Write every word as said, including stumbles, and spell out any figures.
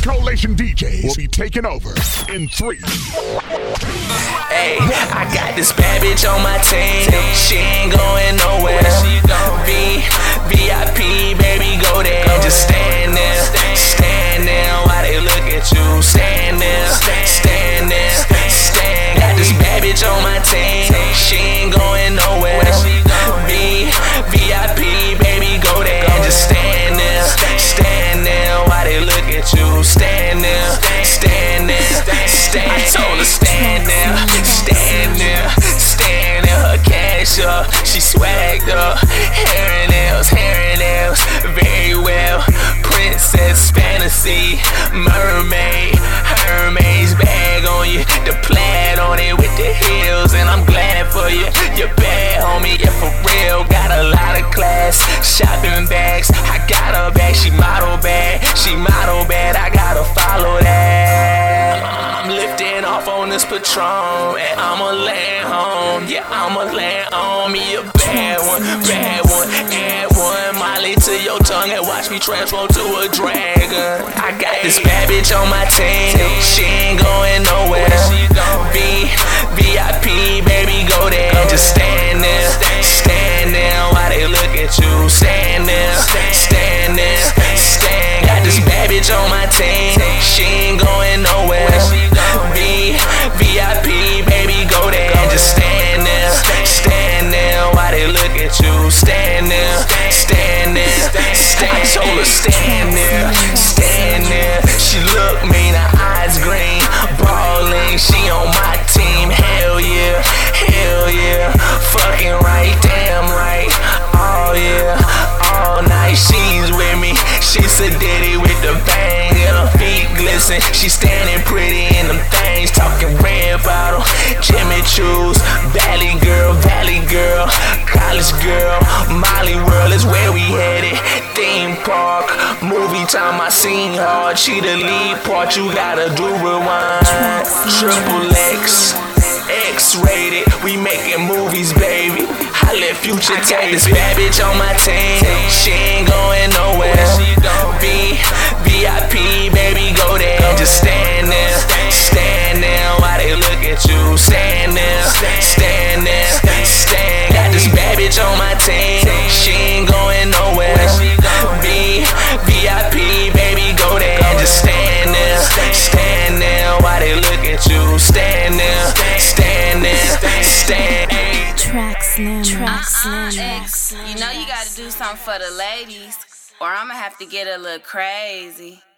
Collation D Js will be taking over in three. Hey, I got this bad bitch on my team. She ain't going nowhere. V, V I P, baby, go there. Just stand there, stand there while they look at you. Stand there, stand there, stand. Got this bad bitch on my team. She ain't going nowhere. V, V I P, baby, go there. Just stand there, stand there while they look at you. Stand there, stand there, stand. I told her stand there, stand there, stand there. Her cash up, she swagged up. Hair and nails, hair and nails, very well. Princess fantasy, mermaid, Hermes bag on you, the plaid on it with the heels, and I'm glad for you. You're bad, homie, yeah, for real. Got a lot of class, shopping bags. I got her back, she model bad, she model bad. I gotta follow that. I'm lifting off on this Patron, and I'ma land home. Yeah, I'ma land on me a bad one, bad one, add one Molly to your tongue and watch me transform to a dragon. I got this bad bitch on my team. She ain't going nowhere. V, V I P, baby, go there. Just stand there, stand there while they look at you. Stand there, stand there, stand. Got this bad bitch on my team. She ain't going nowhere. V, V I P, baby, go there. Just stand there, stand there while they look at you. Stand there, stand there, stand. I told her stand there, stand there. She look mean, her eyes green, ballin'. She on my team. Hell yeah, hell yeah. Fucking right, damn right. Oh yeah, all night she's with me. She's a ditty with the bang and her feet glisten. She standing pretty in them things, talking red bottle, Jimmy Choo's, Valley girl, Valley girl, college girl, Molly World is where we headed. Theme park, movie time, I seen hard. She the lead part, you gotta do rewind. Triple X, X-rated, we making movies, baby. I let Future take this bad bitch on my team. She ain't going nowhere. V, V I P, baby, go there. Just stand there, stand there while they look at you. Stand there, stand there, stand. Got this bad bitch on my team. She ain't going nowhere. V, V I P, baby, go there. Just stand there, stand there while they look at you. Stand there, stand there, stand. Track Slim, Track Uh-uh, Slim. X. You know you gotta do something for the ladies, or I'ma have to get a little crazy.